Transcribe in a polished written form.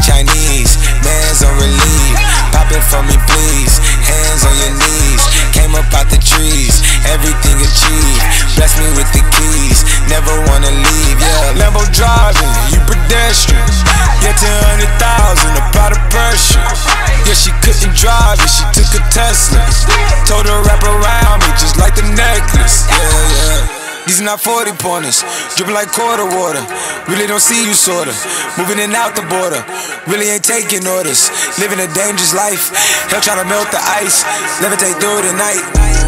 Chinese, man's on relief. Pop it for me, please. Hands on your knees. Came up out the trees, everything achieved. Bless me with the keys, never wanna leave. Yeah, Lambo driving, you pedestrian. Get to 100,000, a pot of pressure. Yeah, she couldn't drive it, she took a Tesla. Told her wrap around me just like the necklace. Yeah. These are not 40 pointers, dripping like quarter water. Really don't see you sorta, moving in and out the border. Really ain't taking orders, living a dangerous life. Hell trying to melt the ice, levitate through the night.